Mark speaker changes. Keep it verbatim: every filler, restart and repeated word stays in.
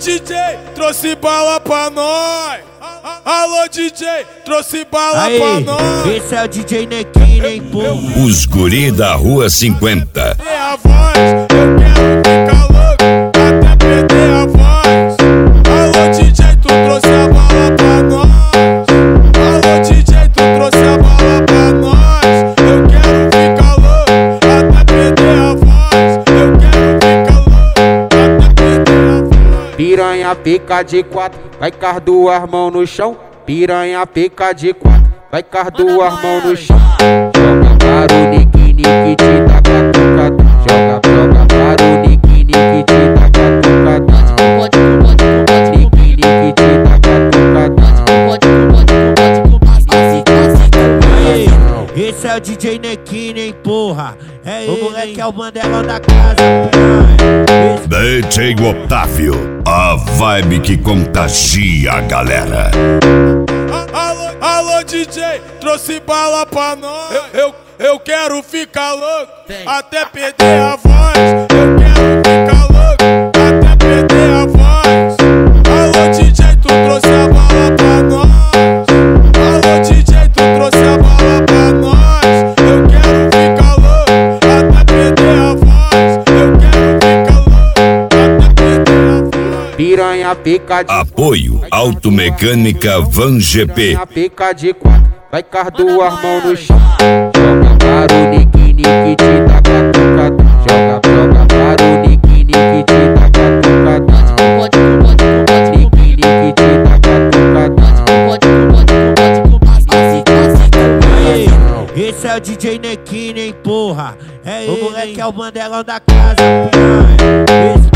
Speaker 1: D J, trouxe bala pra nós. Alô D J, trouxe bala
Speaker 2: Aê,
Speaker 1: pra nós.
Speaker 2: esse é o D J Nequim, nem porra.
Speaker 3: Os guri da Rua cinquenta.
Speaker 1: É a voz, eu quero ficar louco até perder a voz. Alô D J, tu trouxe a bala pra nós. Alô D J, tu trouxe a bala pra nós. Eu quero ficar louco até perder a voz. Eu quero ficar louco até perder a voz.
Speaker 4: Piranha pica de quatro, vai com as duas mãos no chão. Piranha pica de quatro, vai com as duas mãos no chão. Joga para o nique, nique, te dá catucada. Joga, joga para o nique, nique, te dá catucada. Nique, nique, te dá catucada.
Speaker 2: Esse é o D J Nequim, nem porra. É o moleque, é o bandelão da casa.
Speaker 3: D J Otávio, a vibe que contagia a galera.
Speaker 1: Alô, alô D J, trouxe bala pra nós. Eu, eu, eu quero ficar louco até perder a voz. Eu quero ficar louco até perder a voz. Alô D J, tu trouxe a bala pra nós. Alô D J, tu trouxe a bala pra nós. Eu quero ficar louco até perder a voz. Eu quero ficar louco até perder a voz.
Speaker 4: Piranha pica de
Speaker 3: Apoio Automecânica Van G P.
Speaker 4: Piranha pica de quatro, vai com as duas mãos no chão. Joga para o nique, nique, te dá catucada. Joga, joga para o nique, nique, te dá catucada. Nique, nique, te dá catucada.
Speaker 2: Esse é o D J Nequim, nem porra. É o moleque, é o bandelão da casa.